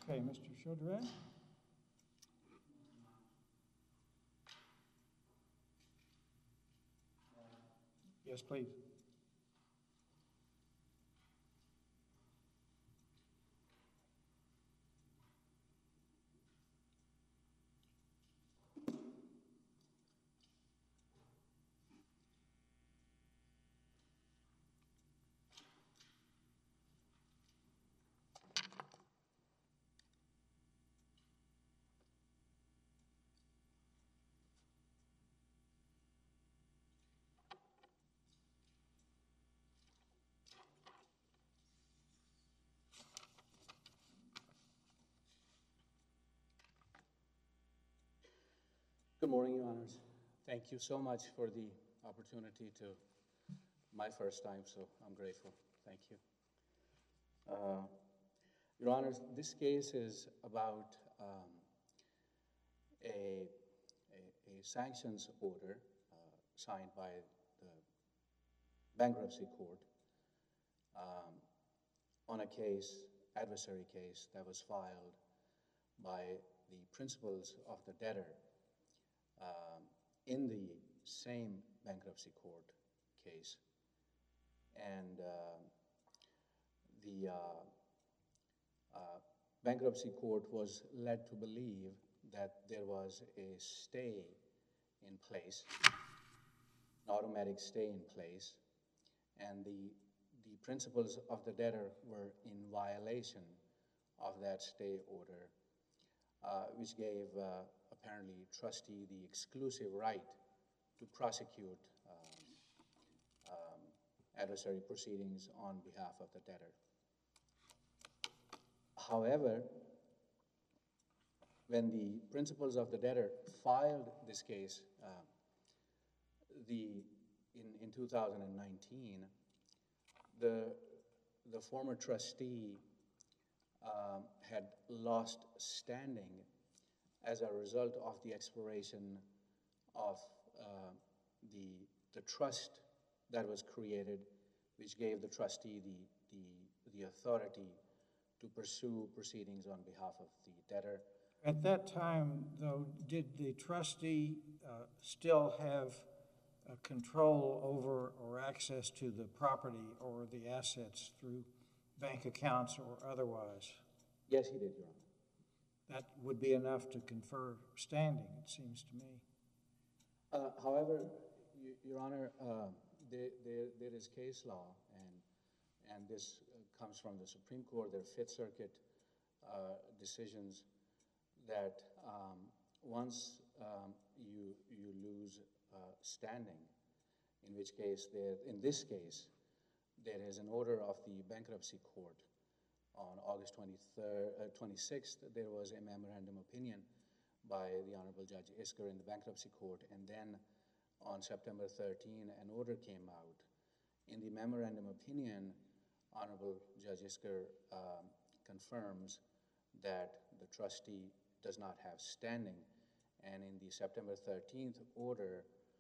Okay, Mr. Chaudret? Yes, please. Good morning, Your Honors. Thank you so much for the opportunity to, my first time, so I'm grateful. Thank you. Your Honors, this case is about a sanctions order signed by the bankruptcy court on a case, adversary case, that was filed by the principals of the debtor in the same bankruptcy court case. And the bankruptcy court was led to believe that there was a stay in place, an automatic stay in place, and the principals of the debtor were in violation of that stay order, which gave apparently trustee the exclusive right to prosecute adversary proceedings on behalf of the debtor. However, when the principals of the debtor filed this case in 2019, the former trustee had lost standing as a result of the expiration of the trust that was created, which gave the trustee the authority to pursue proceedings on behalf of the debtor. At that time, though, did the trustee still have control over or access to the property or the assets through bank accounts or otherwise? Yes, he did, Your Honor. That would be enough to confer standing, it seems to me. However, Your Honor, there is case law, and this comes from the Supreme Court, their Fifth Circuit decisions, that once you lose standing, in which case, in this case, there is an order of the bankruptcy court on August 26th, there was a memorandum opinion by the Honorable Judge Isker in the bankruptcy court, and then on September 13, an order came out. In the memorandum opinion, Honorable Judge Isker confirms that the trustee does not have standing, and in the September 13th order,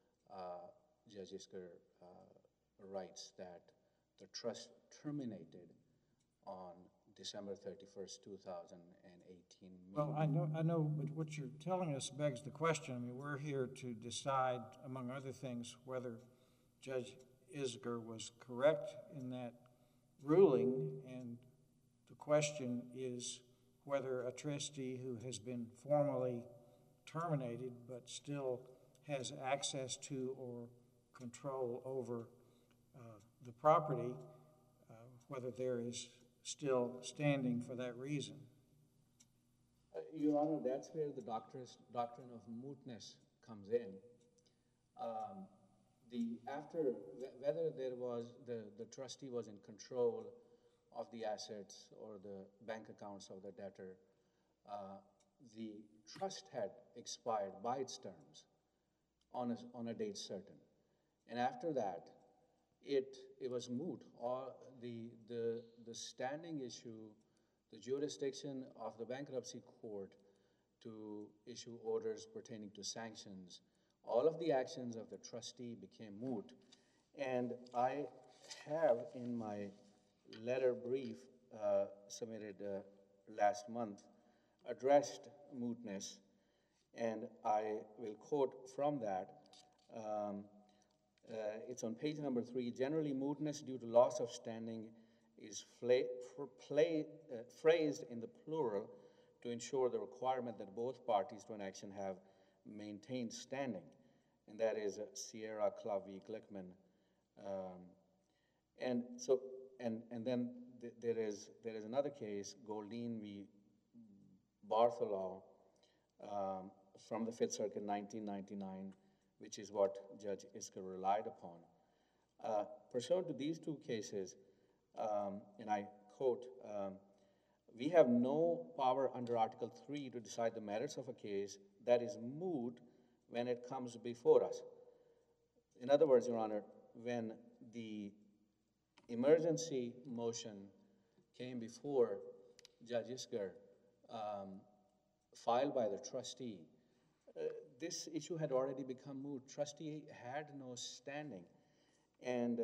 Judge Isker writes that the trust terminated on December 31st, 2018. Well, I know, but what you're telling us begs the question. I mean, we're here to decide, among other things, whether Judge Isker was correct in that ruling, and the question is whether a trustee who has been formally terminated but still has access to or control over the property, whether there is still standing for that reason. Your Honor, that's where the doctrine of mootness comes in. Whether there was the trustee was in control of the assets or the bank accounts of the debtor, the trust had expired by its terms on a date certain, and after that, it was moot. The standing issue, the jurisdiction of the bankruptcy court to issue orders pertaining to sanctions, all of the actions of the trustee became moot. And I have in my letter brief submitted last month addressed mootness, and I will quote from that. It's on page number 3. Generally, mootness due to loss of standing is phrased in the plural to ensure the requirement that both parties to an action have maintained standing, and that is Sierra Club v. Glickman. And then there is another case, Goldine v. Bartholow, from the Fifth Circuit, 1999, which is what Judge Isker relied upon. Pursuant to these two cases, and I quote, we have no power under Article 3 to decide the merits of a case that is moot when it comes before us. In other words, Your Honor, when the emergency motion came before Judge Isker, filed by the trustee, this issue had already become moot. Trustee had no standing. And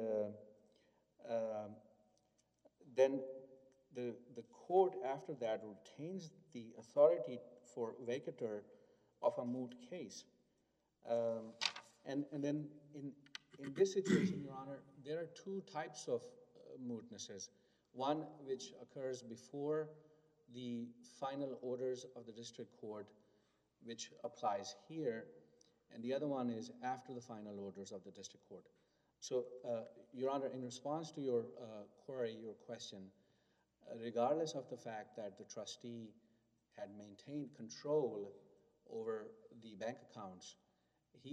then the court after that retains the authority for vacatur of a moot case. And then in this situation, Your Honor, there are two types of mootnesses. One which occurs before the final orders of the district court, which applies here, and the other one is after the final orders of the district court. So, Your Honor, in response to your query, your question, regardless of the fact that the trustee had maintained control over the bank accounts, he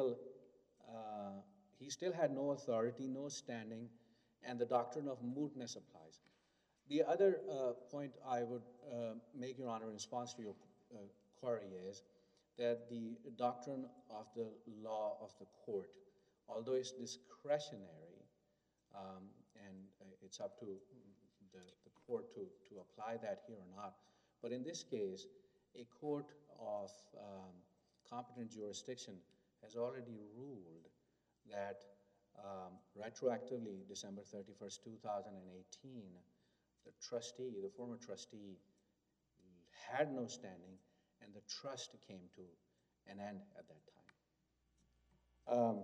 still had no authority, no standing, and the doctrine of mootness applies. The other point I would make, Your Honor, in response to your query is that the doctrine of the law of the court, although it's discretionary, and it's up to the court to apply that here or not, but in this case, a court of competent jurisdiction has already ruled that retroactively, December 31st, 2018, the trustee, the former trustee, had no standing, and the trust came to an end at that time.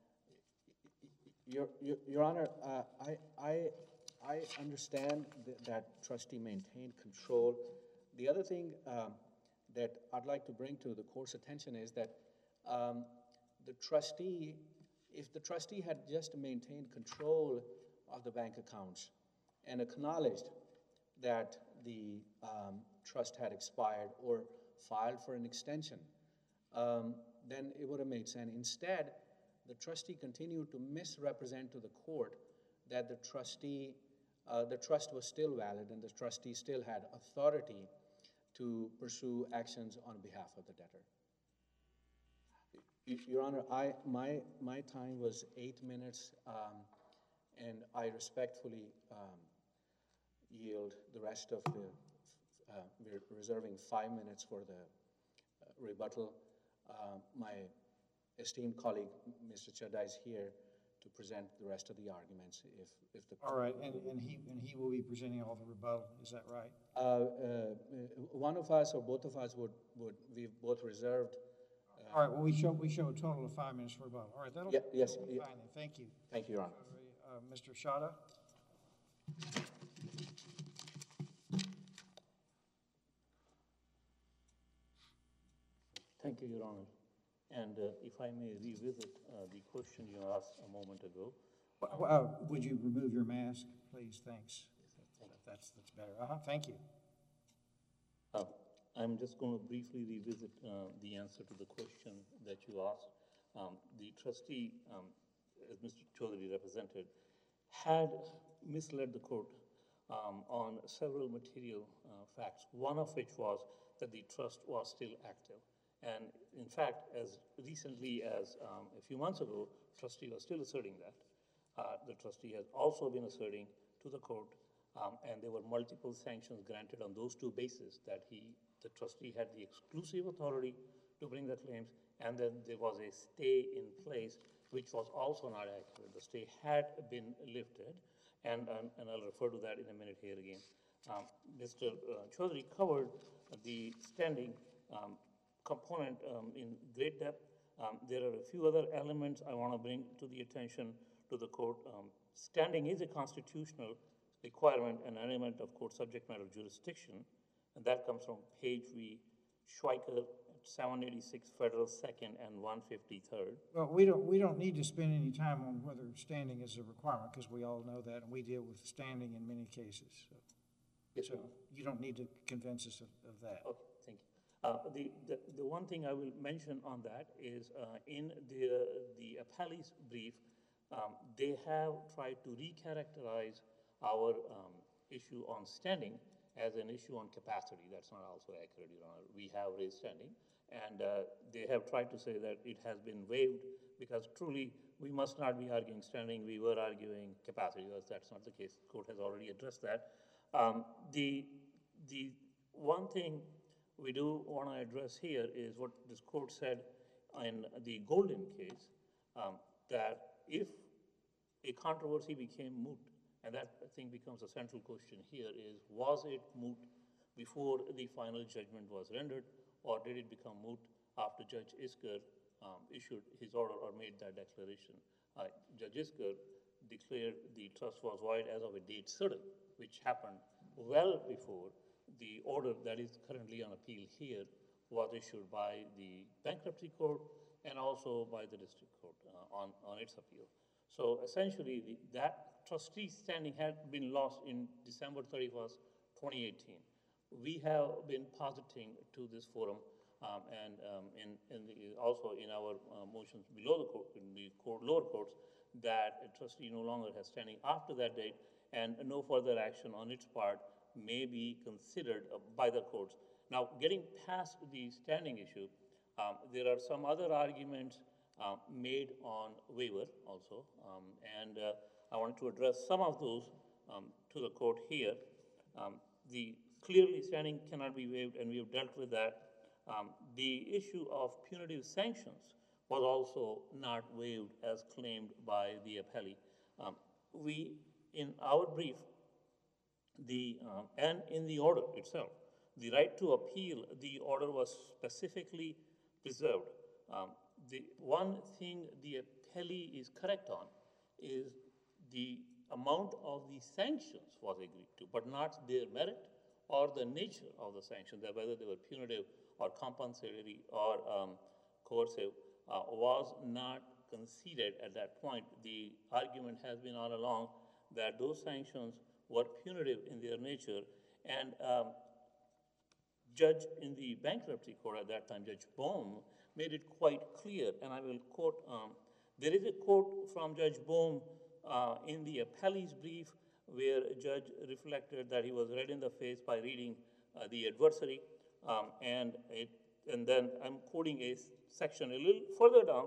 Your Honor, I understand that trustee maintained control. The other thing that I'd like to bring to the court's attention is that the trustee, if the trustee had just maintained control of the bank accounts and acknowledged that the trust had expired or filed for an extension, then it would have made sense. Instead, the trustee continued to misrepresent to the court that the trust was still valid and the trustee still had authority to pursue actions on behalf of the debtor. Your Honor, my time was 8 minutes, and I respectfully yield the rest of the, we're reserving 5 minutes for the rebuttal. My esteemed colleague, Mr. Chadha, is here to present the rest of the arguments. If the all right, and he will be presenting all the rebuttal. Is that right? One of us or both of us we've both reserved. All right. Well, we show a total of 5 minutes for rebuttal. All right. That'll be Yes. fine. Then. Thank you. Thank you, Your Honor. Mr. Chadha. Thank you, Your Honor. And if I may revisit the question you asked a moment ago. Would you remove your mask, please? Thanks. That's better. Thank you. I'm just going to briefly revisit the answer to the question that you asked. The trustee, as Mr. Chaudhary represented, had misled the court on several material facts, one of which was that the trust was still active. And in fact, as recently as a few months ago, trustee was still asserting that. The trustee has also been asserting to the court, and there were multiple sanctions granted on those two bases, that the trustee had the exclusive authority to bring the claims, and then there was a stay in place, which was also not accurate. The stay had been lifted, and I'll refer to that in a minute here again. Mr. Chaudhary covered the standing component in great depth. There are a few other elements I want to bring to the attention to the court. Standing is a constitutional requirement and element of court subject matter jurisdiction, and that comes from Page v. Schweiker, 786 Federal 2nd and 153rd. Well, we don't need to spend any time on whether standing is a requirement, because we all know that, and we deal with standing in many cases. So you don't need to convince us of that. Okay, thank you. The one thing I will mention on that is in the appellee's brief, they have tried to recharacterize our issue on standing as an issue on capacity. That's not also accurate, Your Honor. We have raised standing, and they have tried to say that it has been waived because truly we must not be arguing standing. We were arguing capacity. That's not the case. The court has already addressed that. The one thing we do want to address here is what this court said in the Golden case, that if a controversy became moot, and that I think becomes a central question here is, was it moot before the final judgment was rendered, or did it become moot after Judge Isker issued his order or made that declaration? Judge Isker declared the trust was void as of a date certain, which happened well before the order that is currently on appeal here was issued by the bankruptcy court and also by the district court on its appeal. So essentially, that trustee standing had been lost in December 31st, 2018. We have been positing to this forum and also in our motions below the court, in the lower courts, that a trustee no longer has standing after that date, and no further action on its part may be considered by the courts. Now, getting past the standing issue, there are some other arguments made on waiver also, and I want to address some of those to the court here. The clearly standing cannot be waived, and we have dealt with that. The issue of punitive sanctions was also not waived as claimed by the appellee. We, in our brief, and in the order itself, the right to appeal the order was specifically preserved. The one thing the appellee is correct on is the amount of the sanctions was agreed to, but not their merit or the nature of the sanctions, that whether they were punitive or compensatory or coercive, was not conceded at that point. The argument has been all along that those sanctions were punitive in their nature, and judge in the bankruptcy court at that time, Judge Bohm, made it quite clear, and I will quote, there is a quote from Judge Bohm in the appellee's brief where a judge reflected that he was red in the face by reading the adversary, and then I'm quoting a section a little further down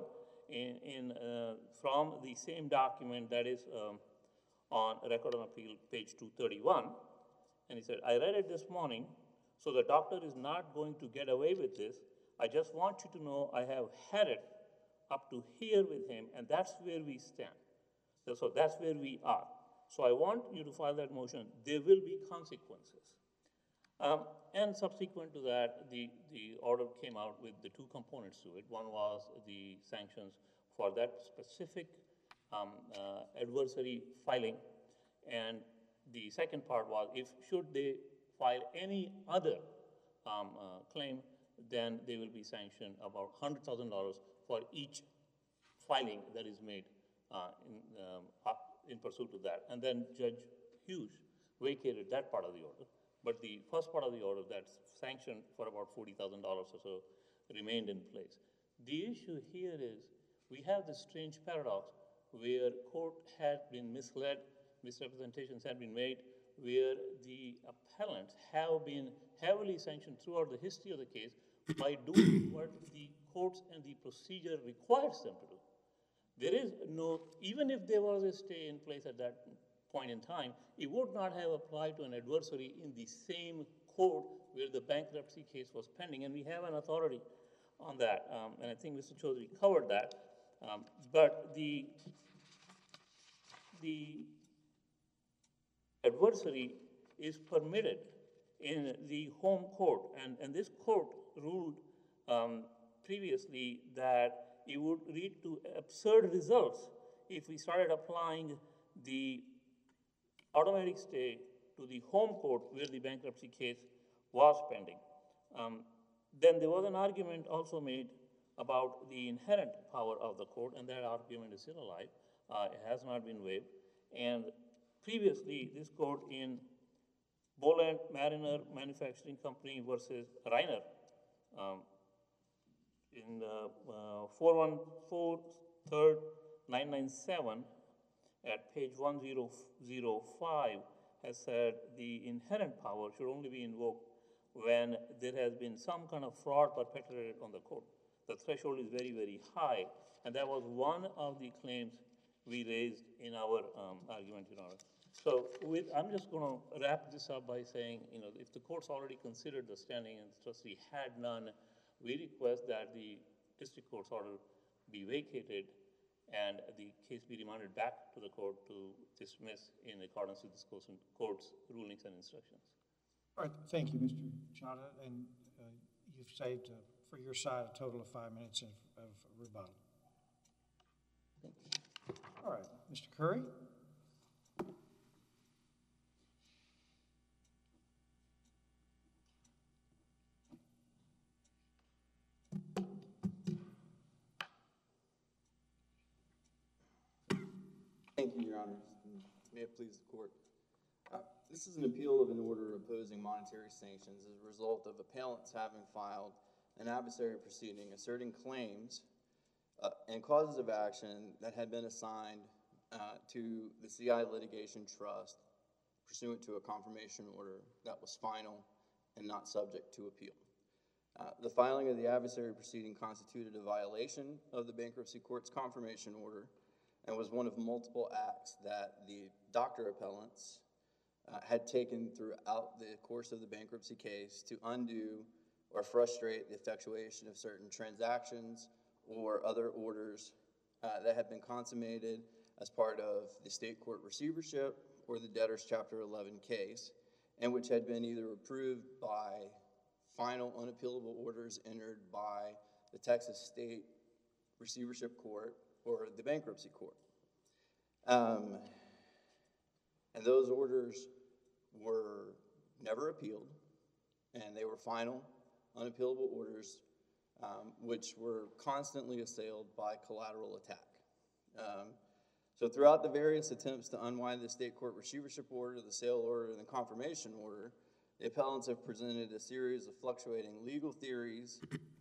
from the same document that is on Record on Appeal, page 231, and he said, I read it this morning, so the doctor is not going to get away with this. I just want you to know I have had it up to here with him, and that's where we stand. So that's where we are. So I want you to file that motion. There will be consequences. And subsequent to that, the order came out with the two components to it. One was the sanctions for that specific adversary filing, and the second part was if should they file any other claim, then they will be sanctioned about $100,000 for each filing that is made in pursuit of that. And then Judge Hughes vacated that part of the order, but the first part of the order that's sanctioned for about $40,000 or so remained in place. The issue here is we have this strange paradox where court had been misled, misrepresentations had been made, where the appellants have been heavily sanctioned throughout the history of the case by doing what the courts and the procedure requires them to do. There is no, even if there was a stay in place at that point in time, it would not have applied to an adversary in the same court where the bankruptcy case was pending, and we have an authority on that, and I think Mr. Chaudhary covered that. But the adversary is permitted in the home court. And this court ruled previously that it would lead to absurd results if we started applying the automatic stay to the home court where the bankruptcy case was pending. Then there was an argument also made about the inherent power of the court, and that argument is still alive. It has not been waived. And previously, this court in Boland Mariner Manufacturing Company versus Reiner, in 414-3rd-997 at page 1005 has said the inherent power should only be invoked when there has been some kind of fraud perpetrated on the court. The threshold is very, very high, and that was one of the claims we raised in our argument, Your Honor. So I'm just going to wrap this up by saying, if the court's already considered the standing and the trustee had none, we request that the district court's order be vacated and the case be remanded back to the court to dismiss in accordance with this court's rulings and instructions. All right, thank you, Mr. Chadha, and you've saved for your side a total of 5 minutes of rebuttal. Thank you. All right, Mr. Curry. Thank you, Your Honor. May it please the court. This is an appeal of an order opposing monetary sanctions as a result of appellants having filed an adversary proceeding asserting claims and causes of action that had been assigned to the CI Litigation Trust pursuant to a confirmation order that was final and not subject to appeal. The filing of the adversary proceeding constituted a violation of the bankruptcy court's confirmation order and was one of multiple acts that the doctor appellants had taken throughout the course of the bankruptcy case to undo or frustrate the effectuation of certain transactions or other orders that had been consummated as part of the state court receivership or the debtor's Chapter 11 case, and which had been either approved by final unappealable orders entered by the Texas State Receivership Court or the bankruptcy court. And those orders were never appealed, and they were final unappealable orders which were constantly assailed by collateral attack. So throughout the various attempts to unwind the state court receivership order, the sale order, and the confirmation order, the appellants have presented a series of fluctuating legal theories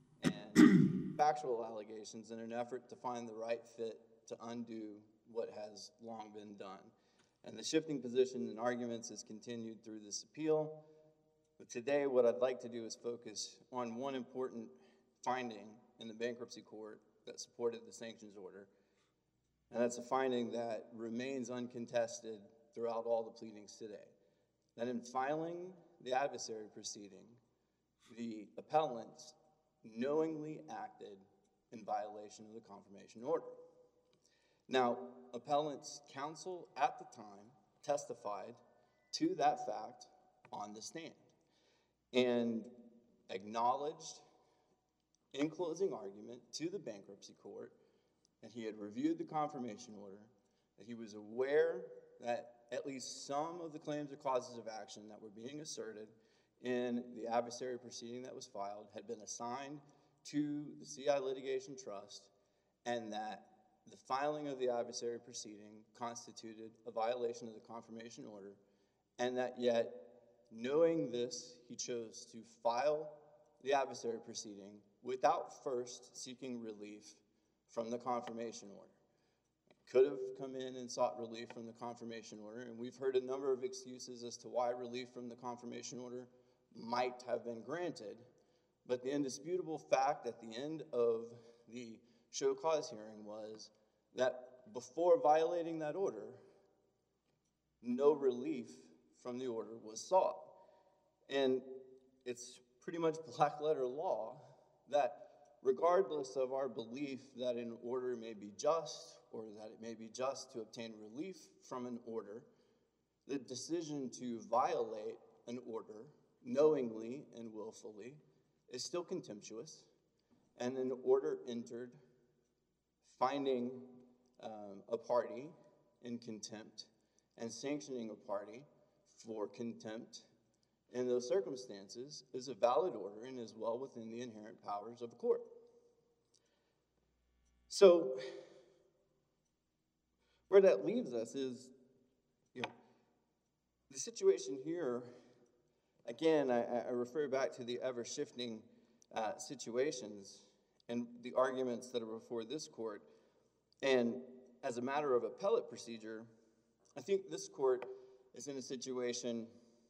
and factual allegations in an effort to find the right fit to undo what has long been done. And the shifting position and arguments has continued through this appeal. But today what I'd like to do is focus on one important finding in the bankruptcy court that supported the sanctions order. And that's a finding that remains uncontested throughout all the pleadings today. That in filing the adversary proceeding, the appellants knowingly acted in violation of the confirmation order. Now, appellants' counsel at the time testified to that fact on the stand and acknowledged in closing argument to the bankruptcy court that he had reviewed the confirmation order, that he was aware that at least some of the claims or causes of action that were being asserted in the adversary proceeding that was filed had been assigned to the CI Litigation Trust, and that the filing of the adversary proceeding constituted a violation of the confirmation order, and that yet, knowing this, he chose to file the adversary proceeding without first seeking relief from the confirmation order. Could have come in and sought relief from the confirmation order, and we've heard a number of excuses as to why relief from the confirmation order might have been granted, but the indisputable fact at the end of the show cause hearing was that before violating that order, no relief from the order was sought. And it's pretty much black letter law that regardless of our belief that an order may be just or that it may be just to obtain relief from an order, the decision to violate an order knowingly and willfully is still contemptuous, and an order entered finding a party in contempt and sanctioning a party for contempt in those circumstances is a valid order and is well within the inherent powers of a court. So where that leaves us is, the situation here, again, I refer back to the ever-shifting situations and the arguments that are before this court. And as a matter of appellate procedure, I think this court is in a situation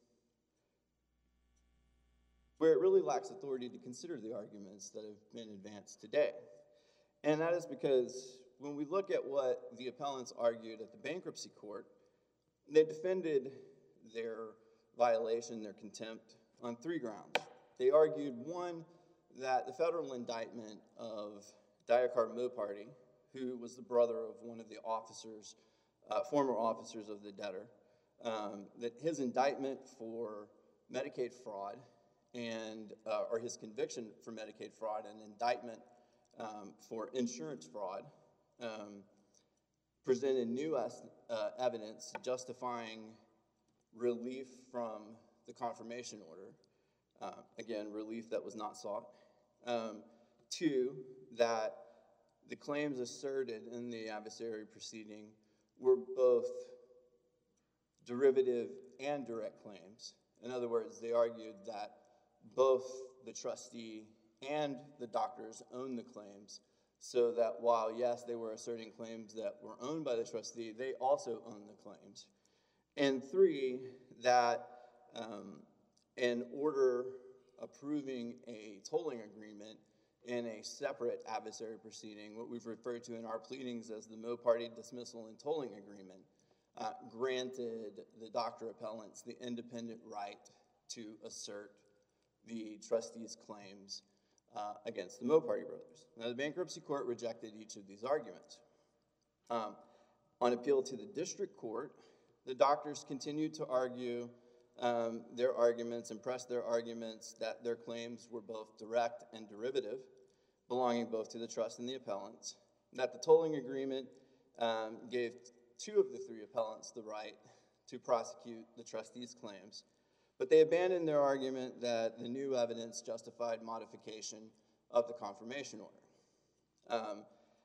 where it really lacks authority to consider the arguments that have been advanced today. And that is because when we look at what the appellants argued at the bankruptcy court, they defended their violation, their contempt, on 3 grounds. They argued, one, that the federal indictment of Diakar Moparty, who was the brother of one of the officers, former officers of the debtor, that his indictment for Medicaid fraud and, or his conviction for Medicaid fraud and indictment for insurance fraud presented new evidence justifying relief from the confirmation order. Again, relief that was not sought. 2, that the claims asserted in the adversary proceeding were both derivative and direct claims. In other words, they argued that both the trustee and the doctors owned the claims, so that while, yes, they were asserting claims that were owned by the trustee, they also owned the claims. And 3, that an order approving a tolling agreement in a separate adversary proceeding, what we've referred to in our pleadings as the Moparty dismissal and tolling agreement, granted the doctor appellants the independent right to assert the trustee's claims against the Moparty brothers. Now, the bankruptcy court rejected each of these arguments. On appeal to the district court, the doctors continued to argue their arguments and press their arguments that their claims were both direct and derivative, belonging both to the trust and the appellants, that the tolling agreement gave 2 of the 3 appellants the right to prosecute the trustee's claims, but they abandoned their argument that the new evidence justified modification of the confirmation order.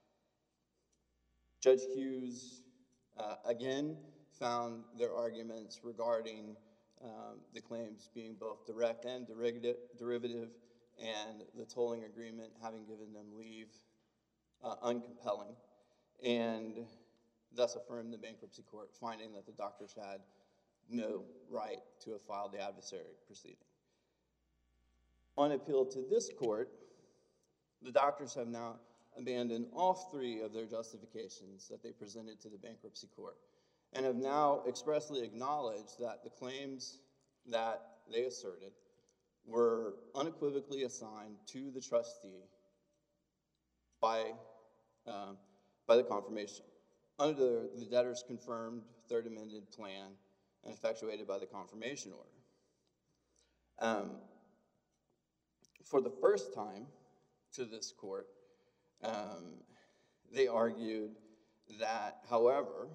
Judge Hughes, again, found their arguments regarding the claims being both direct and derivative, and the tolling agreement having given them leave uncompelling, and thus affirmed the bankruptcy court, finding that the doctors had no right to have filed the adversary proceeding. On appeal to this court, the doctors have now abandoned all 3 of their justifications that they presented to the bankruptcy court, and have now expressly acknowledged that the claims that they asserted were unequivocally assigned to the trustee by the confirmation under the debtor's confirmed third amended plan and effectuated by the confirmation order. For the first time to this court, they argued that, however,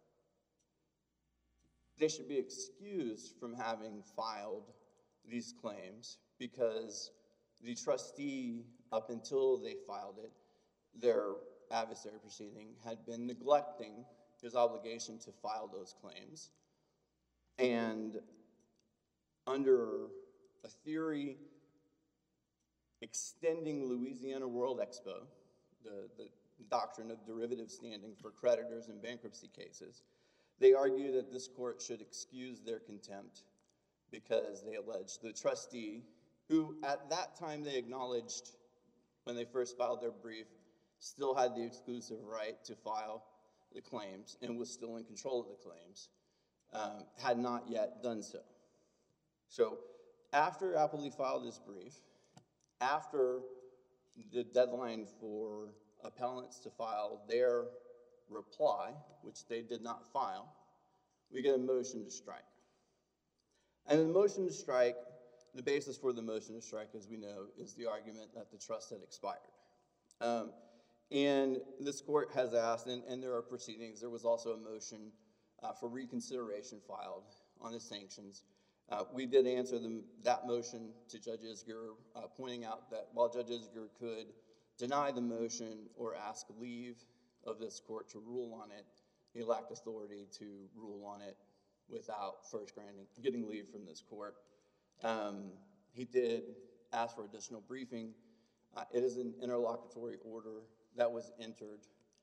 they should be excused from having filed these claims because the trustee, up until they filed it, their adversary proceeding, had been neglecting his obligation to file those claims. And under a theory extending Louisiana World Expo, the doctrine of derivative standing for creditors in bankruptcy cases, they argue that this court should excuse their contempt because they allege the trustee, who at that time they acknowledged when they first filed their brief, still had the exclusive right to file the claims and was still in control of the claims, had not yet done so. So after Appley filed his brief, after the deadline for appellants to file their reply, which they did not file, we get a motion to strike. And the motion to strike, the basis for the motion to strike, as we know, is the argument that the trust had expired. And this court has asked, and there are proceedings, there was also a motion for reconsideration filed on the sanctions. We did answer that motion to Judge Isger, pointing out that while Judge Isger could deny the motion or ask leave of this court to rule on it, he lacked authority to rule on it without first getting leave from this court. He did ask for additional briefing. It is an interlocutory order that was entered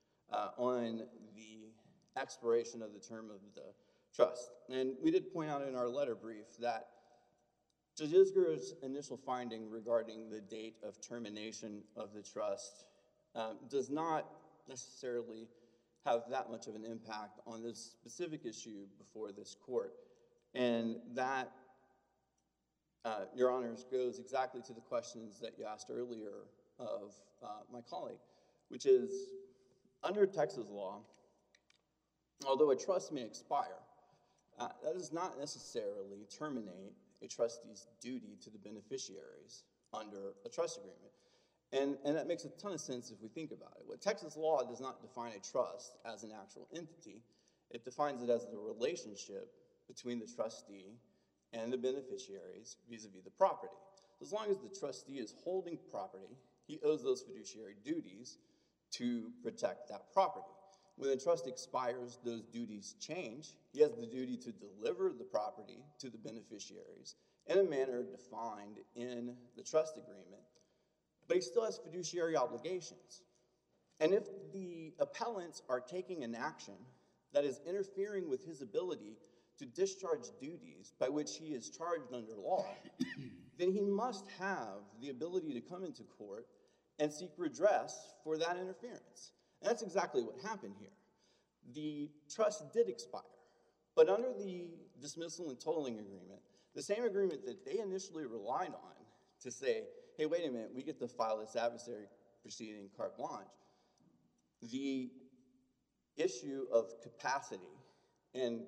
on the expiration of the term of the trust. And we did point out in our letter brief that Judge Isger's initial finding regarding the date of termination of the trust does not necessarily have that much of an impact on this specific issue before this court. And that, Your Honors, goes exactly to the questions that you asked earlier of my colleague, which is, under Texas law, although a trust may expire, that does not necessarily terminate a trustee's duty to the beneficiaries under a trust agreement. And that makes a ton of sense if we think about it. What Texas law does not define a trust as an actual entity. It defines it as the relationship between the trustee and the beneficiaries vis-a-vis the property. As long as the trustee is holding property, he owes those fiduciary duties to protect that property. When the trust expires, those duties change. He has the duty to deliver the property to the beneficiaries in a manner defined in the trust agreement, but he still has fiduciary obligations. And if the appellants are taking an action that is interfering with his ability to discharge duties by which he is charged under law, then he must have the ability to come into court and seek redress for that interference. And that's exactly what happened here. The trust did expire, but under the dismissal and tolling agreement, the same agreement that they initially relied on to say, hey, wait a minute, we get to file this adversary proceeding carte blanche, the issue of capacity, and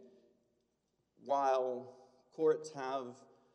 while courts have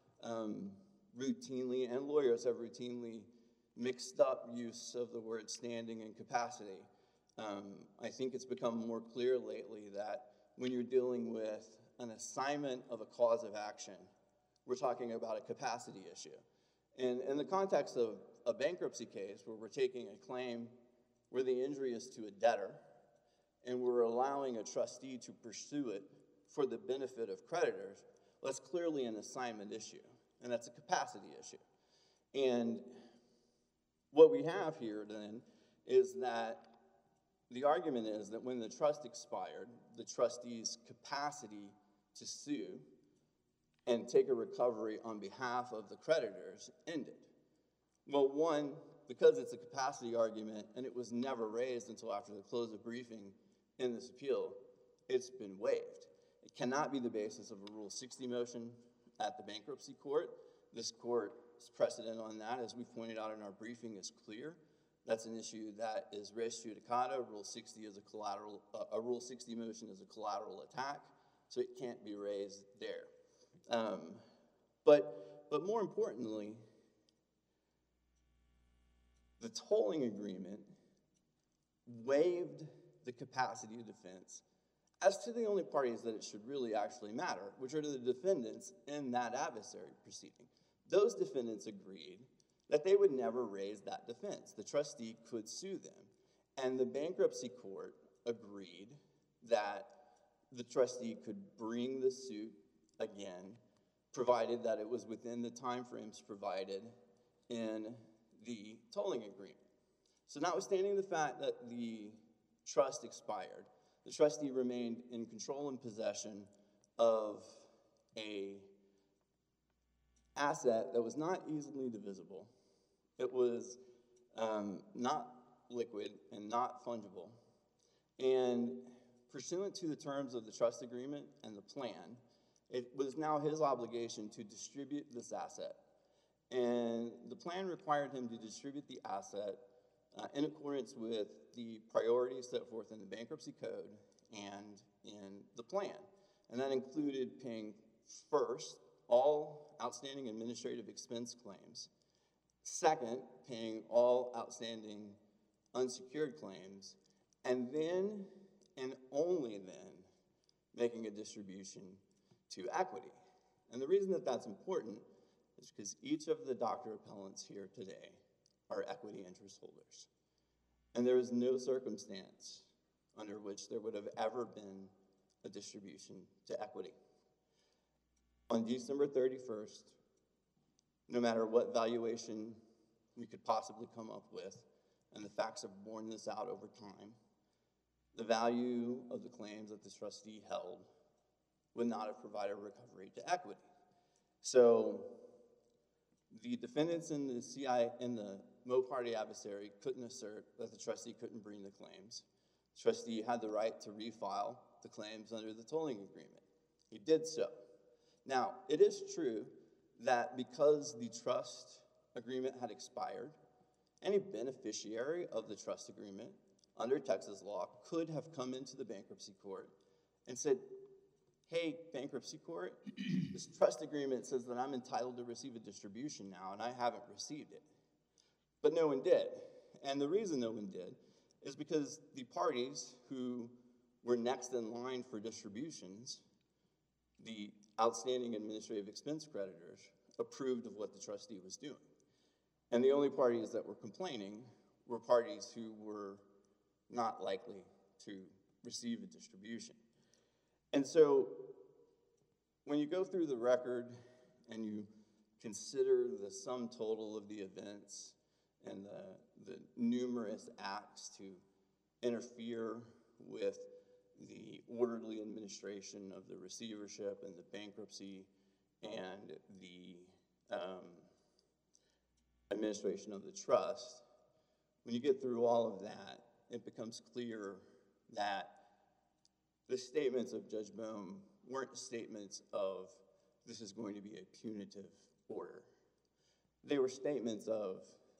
routinely, and lawyers have routinely mixed up use of the word standing and capacity, I think it's become more clear lately that when you're dealing with an assignment of a cause of action, we're talking about a capacity issue. And in the context of a bankruptcy case where we're taking a claim where the injury is to a debtor and we're allowing a trustee to pursue it for the benefit of creditors, well, that's clearly an assignment issue, and that's a capacity issue. And what we have here then is that the argument is that when the trust expired, the trustee's capacity to sue and take a recovery on behalf of the creditors ended. Well, one, because it's a capacity argument and it was never raised until after the close of briefing in this appeal, it's been waived. It cannot be the basis of a Rule 60 motion at the bankruptcy court. This court's precedent on that, as we pointed out in our briefing, is clear. That's an issue that is res judicata. Rule 60 is a Rule 60 motion is a collateral attack, so it can't be raised there. But more importantly, the tolling agreement waived the capacity of defense as to the only parties that it should really actually matter, which are the defendants in that adversary proceeding. Those defendants agreed that they would never raise that defense. The trustee could sue them. And the bankruptcy court agreed that the trustee could bring the suit again, provided that it was within the timeframes provided in the tolling agreement. So notwithstanding the fact that the trust expired, the trustee remained in control and possession of an asset that was not easily divisible. It was not liquid and not fungible. And pursuant to the terms of the trust agreement and the plan, it was now his obligation to distribute this asset. And the plan required him to distribute the asset in accordance with the priorities set forth in the bankruptcy code and in the plan. And that included paying first all outstanding administrative expense claims, second, paying all outstanding unsecured claims, and then, and only then, making a distribution to equity. And the reason that that's important is because each of the doctor appellants here today are equity interest holders. And there is no circumstance under which there would have ever been a distribution to equity. On December 31st, no matter what valuation we could possibly come up with, and the facts have borne this out over time, the value of the claims that the trustee held would not have provided recovery to equity. So the defendants in the Mo Party adversary couldn't assert that the trustee couldn't bring the claims. The trustee had the right to refile the claims under the tolling agreement. He did so. Now, it is true that because the trust agreement had expired, any beneficiary of the trust agreement under Texas law could have come into the bankruptcy court and said, hey, bankruptcy court, this trust agreement says that I'm entitled to receive a distribution now, and I haven't received it. But no one did. And the reason no one did is because the parties who were next in line for distributions, the outstanding administrative expense creditors, approved of what the trustee was doing. And the only parties that were complaining were parties who were not likely to receive a distribution. And so when you go through the record and you consider the sum total of the events and the numerous acts to interfere with the orderly administration of the receivership and the bankruptcy and the administration of the trust, when you get through all of that, it becomes clear that the statements of Judge Bohm weren't statements of this is going to be a punitive order. They were statements of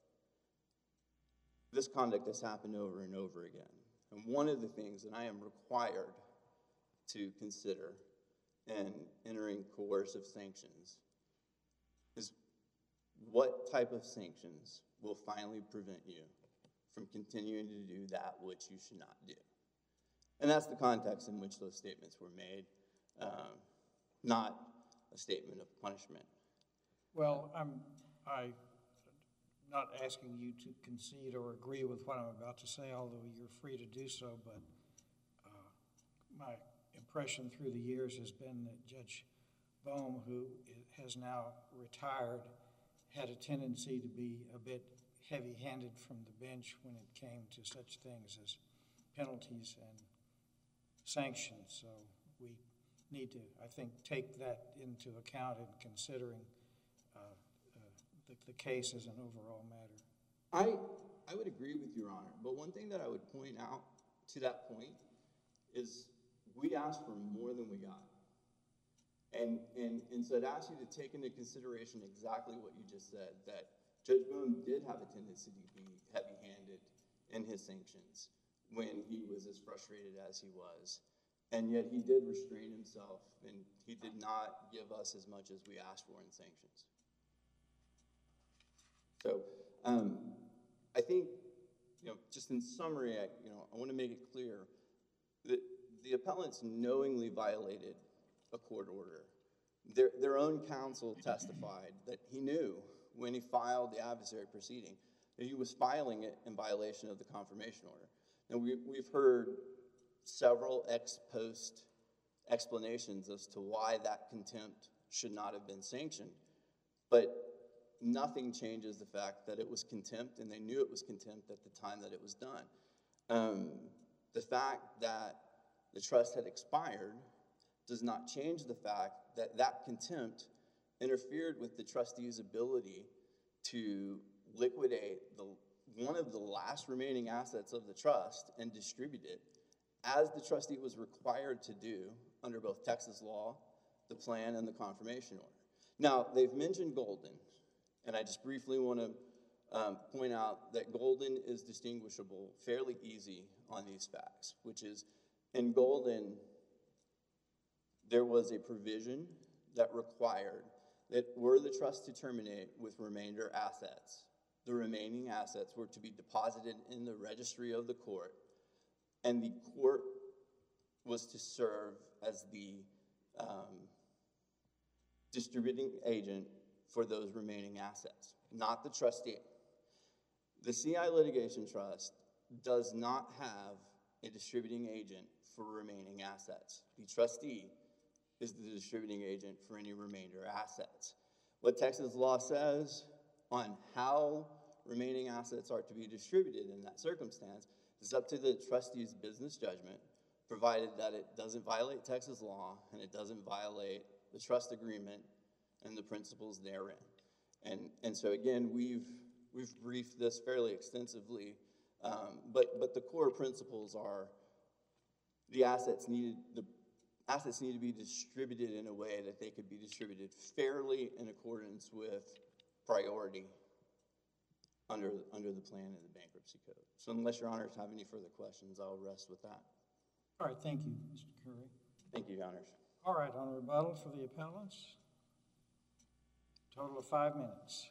this conduct has happened over and over again. And one of the things that I am required to consider in entering coercive sanctions is what type of sanctions will finally prevent you from continuing to do that which you should not do. And that's the context in which those statements were made, not a statement of punishment. Well, I'm not asking you to concede or agree with what I'm about to say, although you're free to do so, but my impression through the years has been that Judge Bohm, who has now retired, had a tendency to be a bit heavy-handed from the bench when it came to such things as penalties and sanctions. So we need to, I think, take that into account in considering the case as an overall matter. I would agree with Your Honor, but one thing that I would point out to that point is we asked for more than we got. And so I'd ask you to take into consideration exactly what you just said, that Judge Bohm did have a tendency to be heavy-handed in his sanctions when he was as frustrated as he was. And yet he did restrain himself, and he did not give us as much as we asked for in sanctions. So I think, just in summary, I want to make it clear that the appellants knowingly violated a court order. Their own counsel testified that he knew when he filed the adversary proceeding that he was filing it in violation of the confirmation order. And we've heard several ex post explanations as to why that contempt should not have been sanctioned, but nothing changes the fact that it was contempt, and they knew it was contempt at the time that it was done. The fact that the trust had expired does not change the fact that that contempt interfered with the trustee's ability to liquidate one of the last remaining assets of the trust and distribute it as the trustee was required to do under both Texas law, the plan, and the confirmation order. Now, they've mentioned Golden, and I just briefly want to point out that Golden is distinguishable fairly easy on these facts, which is in Golden, there was a provision that required that were the trust to terminate with remainder assets, the remaining assets were to be deposited in the registry of the court, and the court was to serve as the distributing agent for those remaining assets, not the trustee. The CI Litigation Trust does not have a distributing agent for remaining assets. The trustee is the distributing agent for any remainder assets. What Texas law says on how remaining assets are to be distributed in that circumstance is up to the trustee's business judgment, provided that it doesn't violate Texas law and it doesn't violate the trust agreement and the principles therein. And so again, we've briefed this fairly extensively, but the core principles are the assets need to be distributed in a way that they could be distributed fairly in accordance with priority under the plan and the bankruptcy code. So unless your honors have any further questions, I'll rest with that. All right, thank you, Mr. Curry. Thank you, your honors. All right, on rebuttal for the appellants, total of 5 minutes.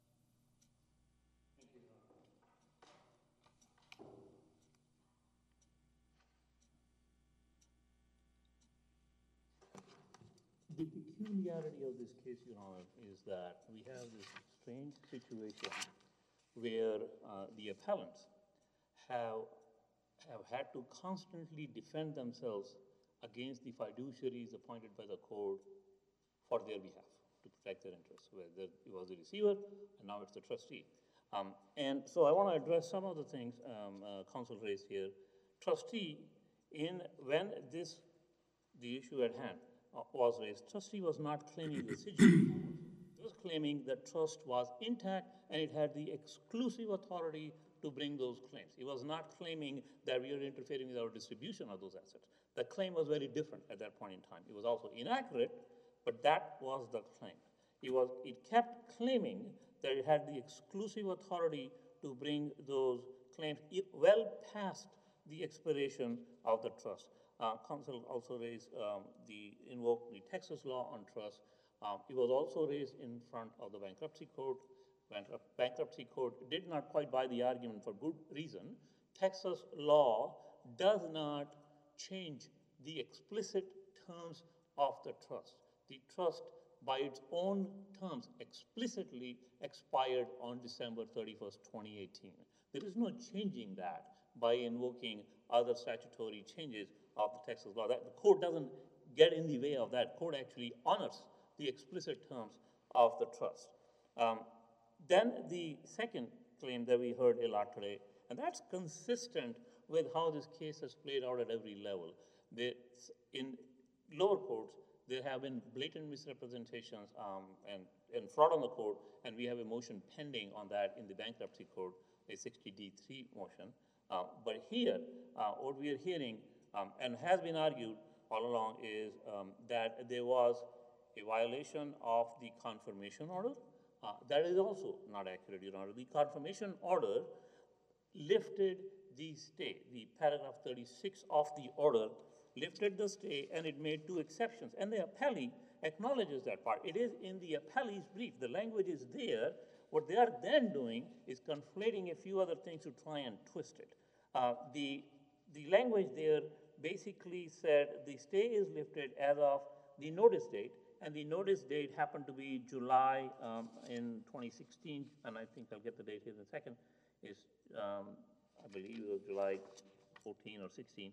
The peculiarity of this case, Your Honor, is that we have this strange situation where the appellants have had to constantly defend themselves against the fiduciaries appointed by the court for their behalf to protect their interests, whether it was the receiver and now it's the trustee. And so I want to address some of the things counsel raised here. Trustee, when the issue at hand was raised, trustee was not claiming residual. It was claiming that trust was intact and it had the exclusive authority to bring those claims. It was not claiming that we are interfering with our distribution of those assets. The claim was very different at that point in time. It was also inaccurate, but that was the claim. It kept claiming that it had the exclusive authority to bring those claims well past the expiration of the trust. Counsel also raised invoked the Texas law on trust. It was also raised in front of the bankruptcy court. Bankruptcy court did not quite buy the argument for good reason. Texas law does not change the explicit terms of the trust. The trust, by its own terms, explicitly expired on December 31st, 2018. There is no changing that by invoking other statutory changes of the Texas law. The court doesn't get in the way of that. The court actually honors the explicit terms of the trust. Then the second claim that we heard a lot today, and that's consistent with how this case has played out at every level. In lower courts, there have been blatant misrepresentations and fraud on the court, and we have a motion pending on that in the bankruptcy court, a 60D3 motion. But here, what we are hearing and has been argued all along is that there was a violation of the confirmation order. That is also not accurate, Your Honor. The confirmation order lifted the stay. The paragraph 36 of the order lifted the stay, and it made 2 exceptions. And the appellee acknowledges that part. It is in the appellee's brief. The language is there. What they are then doing is conflating a few other things to try and twist it. The language there basically said the stay is lifted as of the notice date, and the notice date happened to be July in 2016, and I think I'll get the date here in a second, is I believe it was July 14 or 16,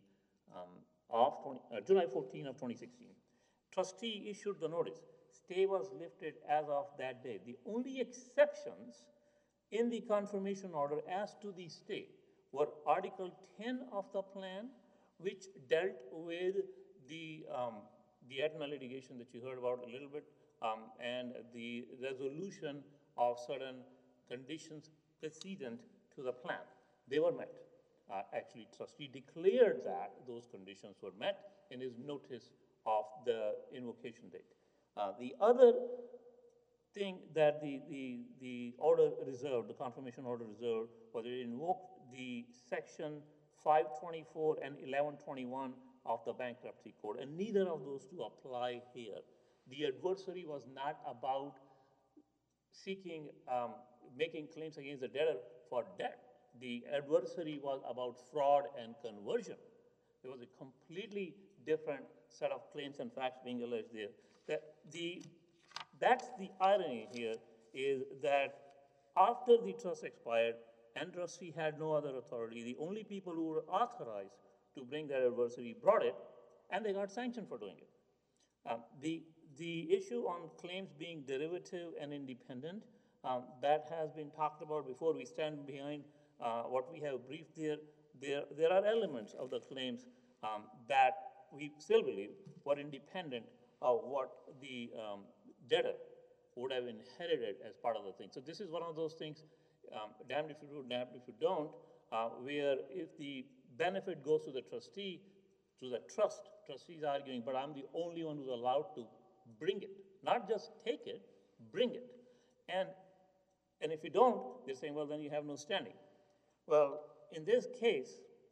July 14 of 2016. Trustee issued the notice. Stay was lifted as of that day. The only exceptions in the confirmation order as to the stay were Article 10 of the plan, which dealt with the Aetna litigation that you heard about a little bit, and the resolution of certain conditions precedent to the plan. They were met. Actually, trustee declared that those conditions were met in his notice of the invocation date. The other thing that the order reserved, the confirmation order reserved, was it invoked the section 524 and 1121 of the bankruptcy code, and neither of those two apply here. The adversary was not about seeking, making claims against the debtor for debt. The adversary was about fraud and conversion. There was a completely different set of claims and facts being alleged there. That's the irony here, is that after the trust expired and trustee had no other authority, the only people who were authorized to bring that adversary brought it, and they got sanctioned for doing it. The issue on claims being derivative and independent, that has been talked about before. We stand behind what we have briefed there. There are elements of the claims that we still believe were independent of what the debtor would have inherited as part of the thing. So this is one of those things, damned if you do, damned if you don't, where if the benefit goes to the trustee, to the trustee's arguing, but I'm the only one who's allowed to bring it. Not just take it, bring it. And if you don't, they're saying, well, then you have no standing. Well, in this case,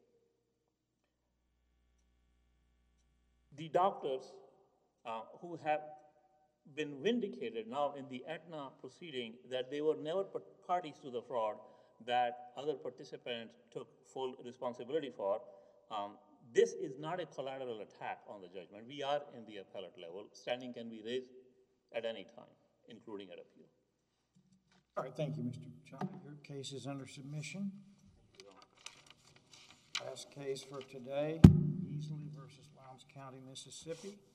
the doctors who have been vindicated now in the Aetna proceeding that they were never parties to the fraud that other participants took full responsibility for, this is not a collateral attack on the judgment. We are in the appellate level. Standing can be raised at any time, including at appeal. All right, thank you, Mr. Chanda. Your case is under submission. Last case for today, Easley versus Lowndes County, Mississippi.